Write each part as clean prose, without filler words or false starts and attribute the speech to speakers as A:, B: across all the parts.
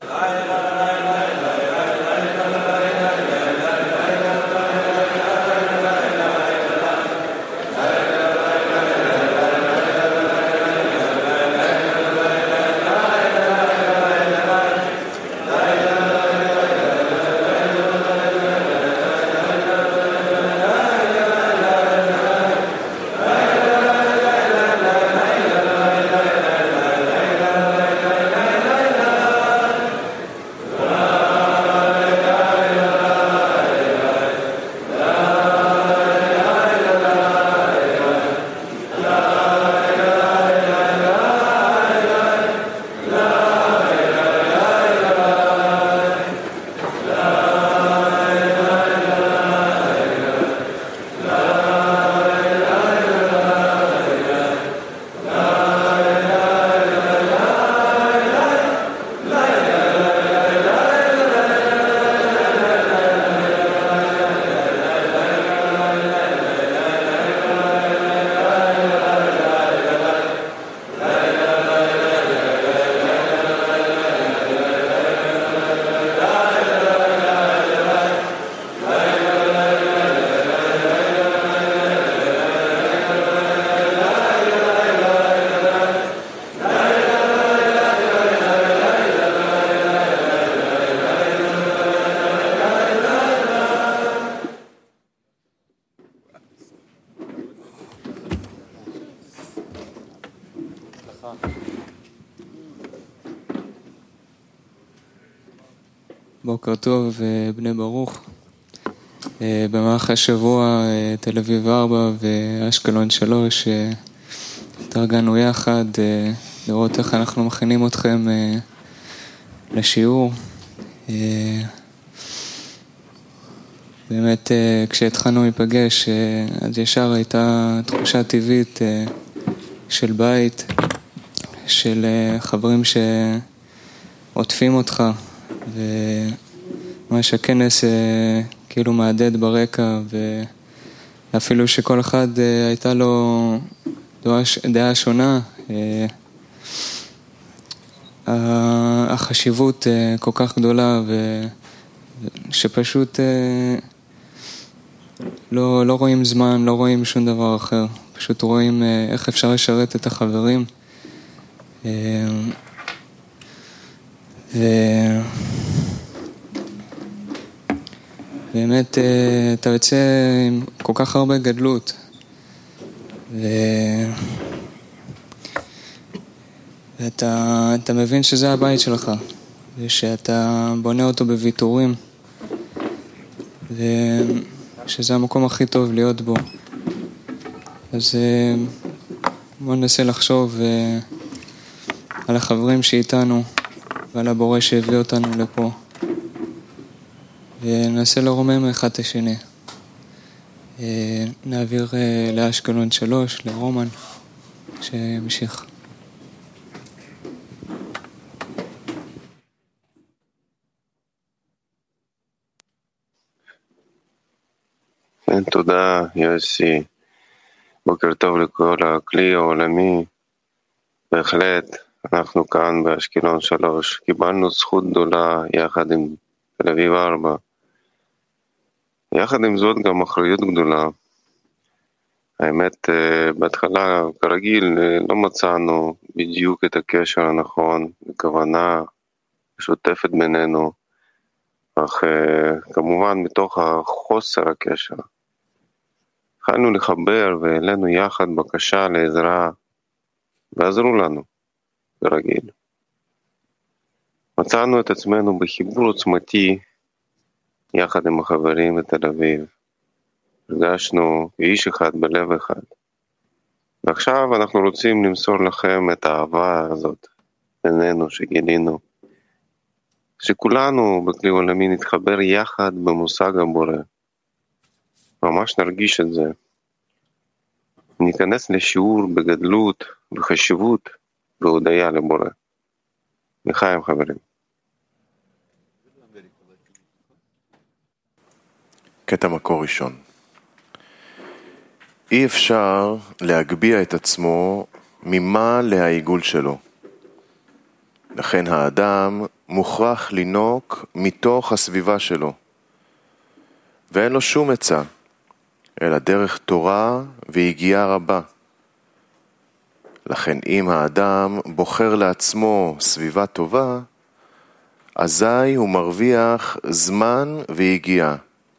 A: בוקר טוב, בני ברוך. במהלך השבוע תל אביב 4 ואשקלון 3 התארגנו יחד לראות איך אנחנו מכינים אתכם לשיעור. באמת כשהתחלנו להיפגש אז ישר הייתה תחושה טבעית של בית, של חברים שעוטפים אותך, וממש הכנס כאילו מעדד ברקע, ואפילו שכל אחד הייתה לו דעה שונה, החשיבות כל כך גדולה, שפשוט לא רואים זמן, לא רואים שום דבר אחר, פשוט רואים איך אפשר לשרת את החברים. באמת אתה יוצא עם כל כך הרבה גדלות, ואתה מבין שזה הבית שלך, ושאתה בונה אותו בוויתורים, ושזה המקום הכי טוב להיות בו. אז בוא ננסה לחשוב על החברים שאיתנו ועל הבורא שהביא אותנו לפה, וננסה לרומם אחד את השני. נעביר לאשקלון 3, לרומן, שימשיך.
B: תודה יוסי, בוקר טוב לכל הכלי העולמי. בהחלט אנחנו כאן באשקלון 3 קיבלנו זכות גדולה יחד עם תל אביב 4, יחד עם זאת גם אחריות גדולה. האמת בהתחלה כרגיל לא מצאנו בדיוק את הקשר הנכון, הכוונה משותפת בינינו, אך כמובן מתוך החוסר הקשר התחלנו לחבר והעלינו יחד בקשה לעזרה, ועזרו לנו כרגיל. מצאנו את עצמנו בחיבור עוצמתי יחד עם החברים בתל אביב, הרגשנו כאיש אחד בלב אחד, ועכשיו אנחנו רוצים למסור לכם את האהבה הזאת בינינו שגילינו, שכולנו בכלי עולמי נתחבר יחד במושג הבורא, ממש נרגיש את זה. ניכנס לשיעור בגדלות וחשיבות והודיה לבורא. לחיים חברים.
C: קטע מקור ראשון. אי אפשר להגביה את עצמו ממה להעיגול שלו. לכן האדם מוכרח לינוק מתוך הסביבה שלו, ואין לו שום עצה, אלא דרך תורה והגיעה רבה. לכן אם האדם בוחר לעצמו סביבה טובה, אזי הוא מרוויח זמן והגיעה,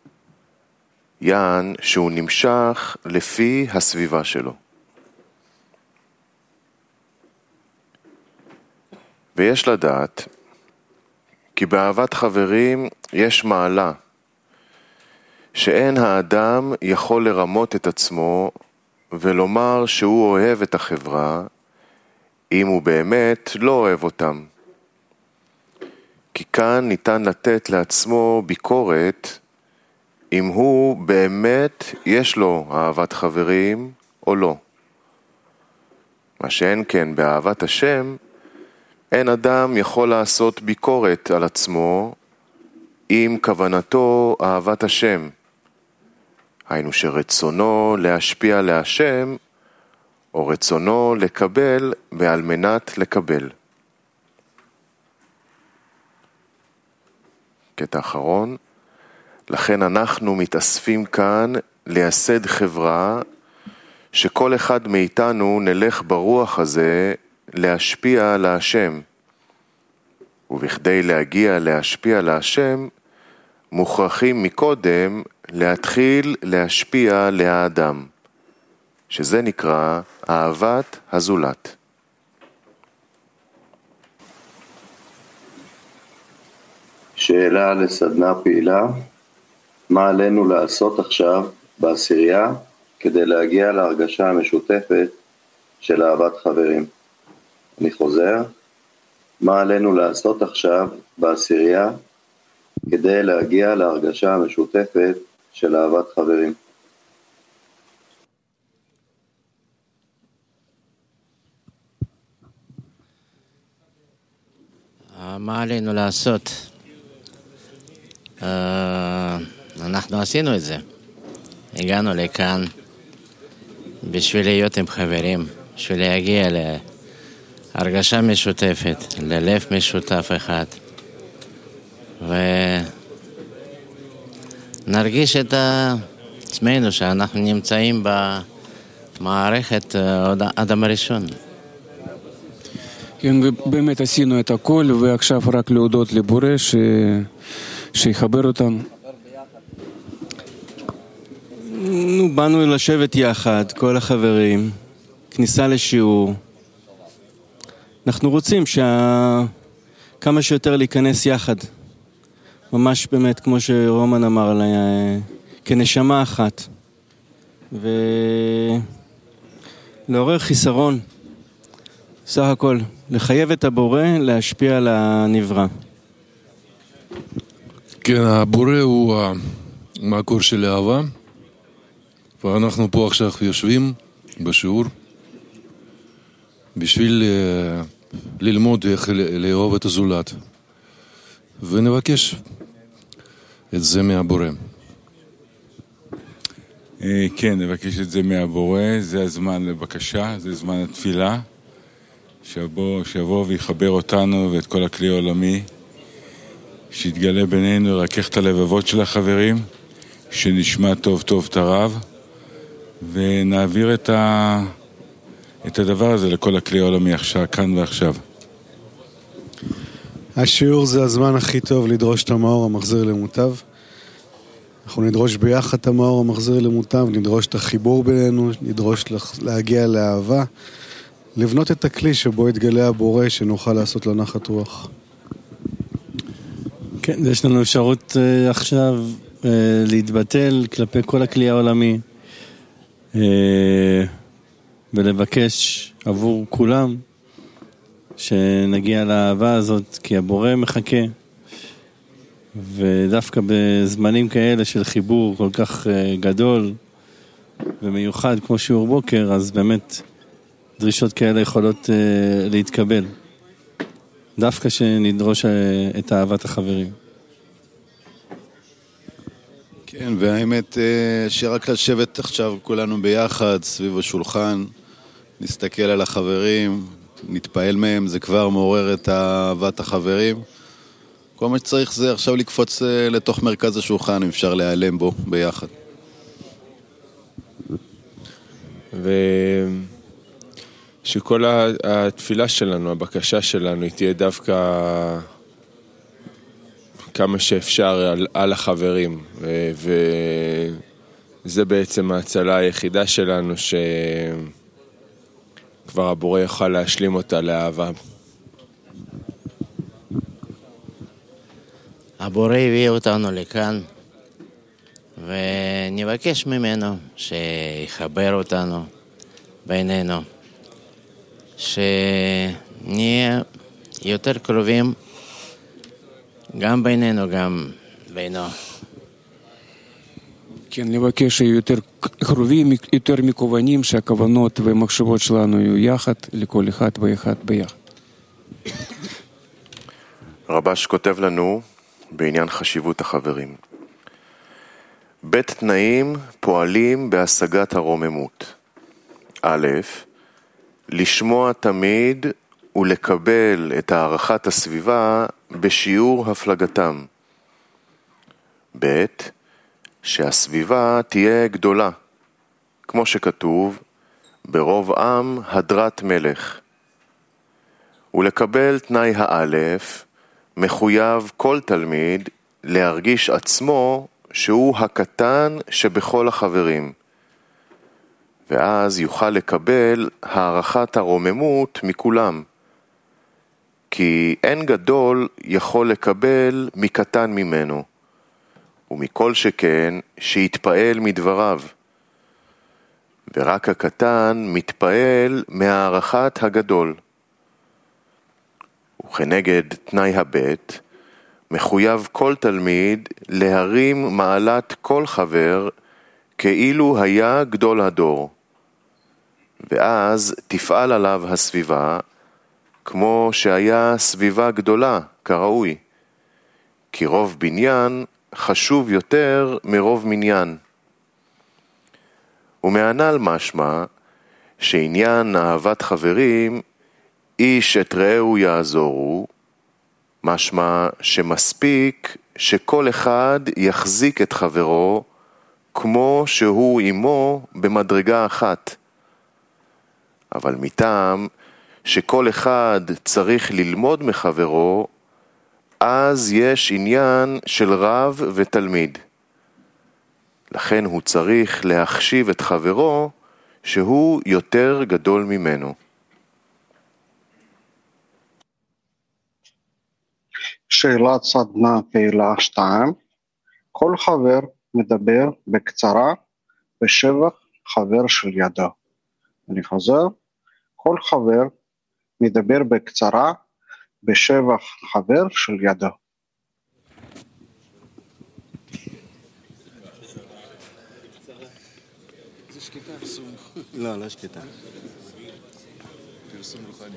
C: יען שהוא נמשך לפי הסביבה שלו. ויש לדעת כי באהבת חברים יש מעלה שאין האדם יכול לרמות את עצמו ולומר שהוא אוהב את החברה אם הוא באמת לא אוהב אותם. כי כאן ניתן לתת לעצמו ביקורת אם הוא באמת יש לו אהבת חברים או לא. מה שאין כן באהבת השם, אין אדם יכול לעשות ביקורת על עצמו אם כוונתו אהבת השם. היינו שרצונו להשפיע להשם או רצונו לקבל ועל מנת לקבל. קטע אחרון, לכן אנחנו מתאספים כאן לייסד חברה שכל אחד מאיתנו נלך ברוח הזה להשפיע להשם. ובכדי להגיע להשפיע להשם, מוכרחים מקודם להתחיל להשפיע לאדם, שזה נקרא אהבת הזולת.
D: שאלה לסדנה פעילה, מה עלינו לעשות עכשיו בעשירייה כדי להגיע להרגשה המשותפת של אהבת חברים? אני חוזר, מה עלינו לעשות עכשיו בעשירייה כדי להגיע להרגשה המשותפת של אהבת חברים?
E: מה עלינו לעשות? אנחנו עשינו את זה. הגענו לכאן בשביל להיות עם חברים, בשביל להגיע להרגשה משותפת, ללב משותף אחד. ונרגיש את עצמנו שאנחנו נמצאים במערכת אדם הראשון.
F: כן, ובאמת עשינו את הכל, ועכשיו רק להודות לבורא שיחבר אותנו.
G: באנו לשבת יחד, כל החברים, כניסה לשיעור. אנחנו רוצים כמה שיותר להיכנס יחד. ממש באמת, כמו שרומן אמר, כנשמה אחת. ולעורר חיסרון. סך הכל, לחייב את הבורא להשפיע על הנברא.
H: כן, הבורא הוא המקור של אהבה, ואנחנו פה עכשיו יושבים בשיעור בשביל ללמוד איך לאהוב את הזולת, ונבקש את זה מהבורא.
I: כן, נבקש את זה מהבורא, זה הזמן לבקשה, זה זמן התפילה, שיבוא ויחבר אותנו ואת כל הכלי העולמי, שיתגלה בינינו, ירכך את הלבבות של החברים, שנשמע טוב טוב את הרב, ונעביר את הדבר הזה לכל הכלי העולמי עכשיו, כאן ועכשיו.
J: השיעור זה הזמן הכי טוב לדרוש את המאור המחזיר למוטב. אנחנו נדרוש ביחד את המאור המחזיר למוטב, נדרוש את החיבור בינינו, נדרוש להגיע לאהבה, לבנות את הכלי שבו יתגלה הבורא, שנוכל לעשות לו נחת רוח.
G: כן, יש לנו אפשרות עכשיו להתבטל כלפי כל הכלי העולמי, ולבקש עבור כולם שנגיע לאהבה הזאת, כי הבורא מחכה, ודווקא בזמנים כאלה של חיבור כל כך גדול ומיוחד כמו שיעור בוקר, אז באמת דרישות כאלה יכולות להתקבל, דווקא שנדרוש את אהבת החברים.
K: כן, והאמת שרק לשבת עכשיו כולנו ביחד סביב השולחן, נסתכל על החברים, נתפעל מהם, זה כבר מעורר את אהבת החברים. כל מה שצריך זה עכשיו לקפוץ לתוך מרכז השולחן, אם אפשר להיעלם בו ביחד.
L: ושכל התפילה שלנו, הבקשה שלנו, היא תהיה דווקא כמה שאפשר על החברים, וזה בעצם ההצלה היחידה שלנו, שכבר הבורא יוכל להשלים אותה לאהבה.
E: הבורא הביא אותנו לכאן, ונבקש ממנו שיחבר אותנו בינינו, שנהיה יותר קרובים גם בינינו, גם בינו.
F: כן, לבקש שיהיו יותר קרובים, יותר מקוונים, שהכוונות והמחשבות שלנו יהיו יחד, לכל אחד ואחד ביחד.
C: רבש כותב לנו בעניין חשיבות החברים. בית תנאים פועלים בהשגת הרוממות. א', לשמוע תמיד ולקבל את הערכת הסביבה בשיעור הפלגתם. ב', שהסביבה תהיה גדולה, כמו שכתוב, ברוב עם הדרת מלך. ולקבל תנאי האלף, מחויב כל תלמיד להרגיש עצמו שהוא הקטן שבכל החברים, ואז יוכל לקבל הערכת הרוממות מכולם, כי אין גדול יכול לקבל מקטן ממנו, ומכל שכן שיתפעל מדבריו, ורק הקטן מתפעל מהערכת הגדול. וכנגד תנאי הבית, מחויב כל תלמיד להרים מעלת כל חבר כאילו היה גדול הדור, ואז תפעל עליו הסביבה כמו שהיה סביבה גדולה כראוי, כי רוב בניין חשוב יותר מרוב מניין. ומענל משמע שעניין אהבת חברים איש את רעהו יעזורו, משמע שמספיק שכל אחד יחזיק את חברו כמו שהוא עמו במדרגה אחת. אבל מטעם שכל אחד צריך ללמוד מחברו, אז יש עניין של רב ותלמיד. לכן הוא צריך להחשיב את חברו שהוא יותר גדול ממנו.
M: שאלת סדנה פעילה 2. כל חבר מדבר בקצרה בשבח חבר של ידו. אני חוזר. כל חבר מדבר בקצרה בשבח חבר של ידו.
G: זה שקטה. לא, לא שקטה. פרסום רוחני.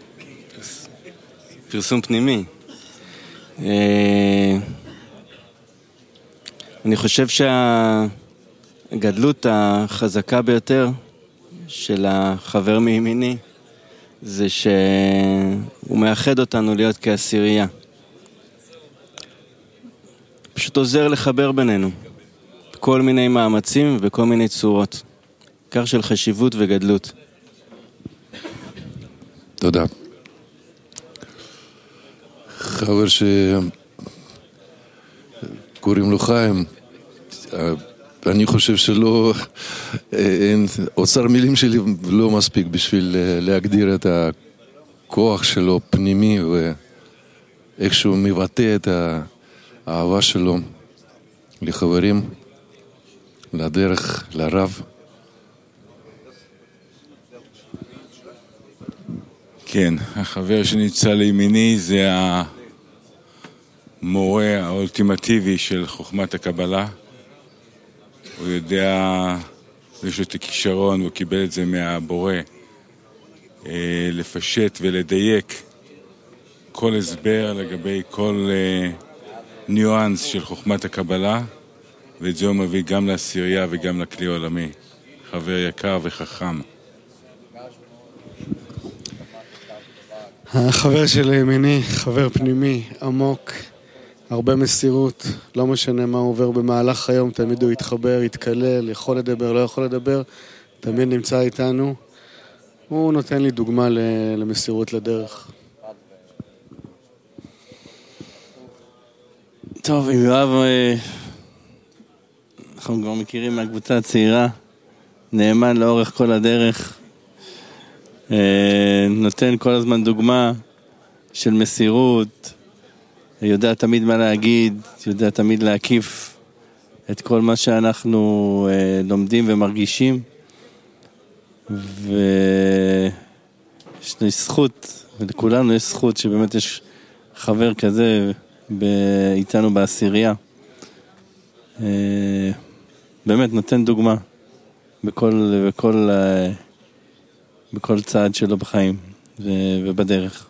G: פרסום פנימי. אני חושב שהגדלות החזקה ביותר של החבר מימיני זה שהוא מאחד אותנו להיות כעשירייה. פשוט עוזר לחבר בינינו כל מיני מאמצים וכל מיני צורות, כך של חשיבות וגדלות.
H: תודה. חבר שקוראים לו חיים, אני חושב שלא, אוצר מילים שלי לא מספיק בשביל להגדיר את הכוח שלו פנימי ואיך שהוא מבטא את האהבה שלו לחברים, לדרך, לרב.
I: כן, החבר שנמצא לימיני זה המורה האולטימטיבי של חוכמת הקבלה. הוא יודע, יש לו את הכישרון, הוא קיבל את זה מהבורא, לפשט ולדייק כל הסבר לגבי כל ניואנס של חוכמת הקבלה, ואת זה הוא מביא גם לעשירייה וגם לכלי עולמי. חבר יקר וחכם.
J: החבר שלי ימיני, חבר פנימי, עמוק, הרבה מסירות, לא משנה מה הוא עובר במהלך היום, תמיד הוא יתחבר, יתקלל, יכול לדבר, לא יכול לדבר, תמיד נמצא איתנו. הוא נותן לי דוגמה למסירות לדרך.
G: טוב, עם יואב, אנחנו כבר מכירים מהקבוצה הצעירה, נאמן לאורך כל הדרך, נותן כל הזמן דוגמה של מסירות, יודע תמיד מה להגיד, יודע תמיד להקיף את כל מה שאנחנו לומדים ומרגישים, ויש לי זכות, ולכולנו יש זכות שבאמת יש חבר כזה איתנו בעשירייה. באמת נותן דוגמה בכל צעד שלו בחיים ובדרך.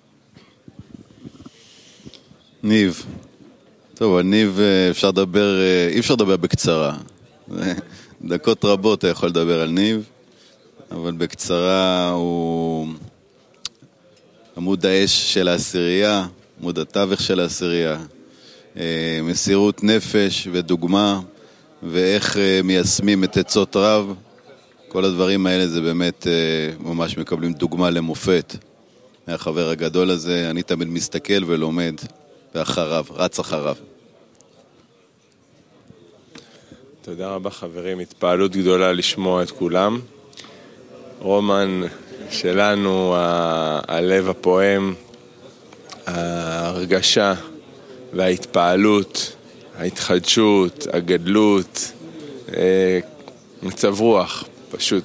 K: ניב. טוב, ניב אפשר לדבר, אי אפשר לדבר בקצרה. דקות רבות אתה יכול לדבר על ניב, אבל בקצרה הוא עמוד האש של העשירייה, עמוד התווך של העשירייה, מסירות נפש ודוגמה, ואיך מיישמים את עצות רב. כל הדברים האלה זה באמת ממש מקבלים דוגמה למופת מהחבר הגדול הזה. אני תמיד מסתכל ולומד ואחריו, רץ אחריו.
L: תודה רבה חברים, התפעלות גדולה לשמוע את כולם. רומן שלנו, הלב הפועם, ההרגשה וההתפעלות, ההתחדשות, הגדלות, מצב רוח, פשוט.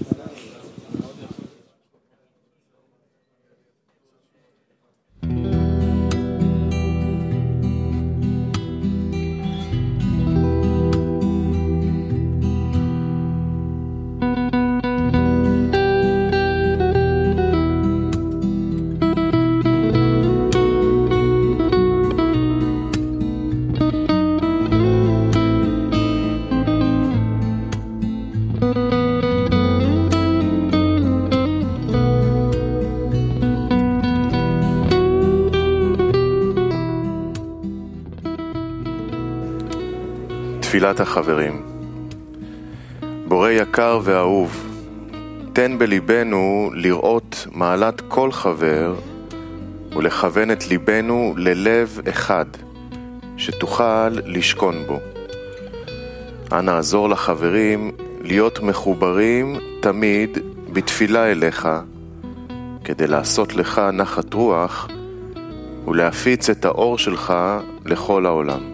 C: תפילת החברים. בורא יקר ואהוב, תן בליבנו לראות מעלת כל חבר ולכוון את ליבנו ללב אחד שתוכל לשכון בו. אנא עזור לחברים להיות מחוברים תמיד בתפילה אליך, כדי לעשות לך נחת רוח ולהפיץ את האור שלך לכל העולם.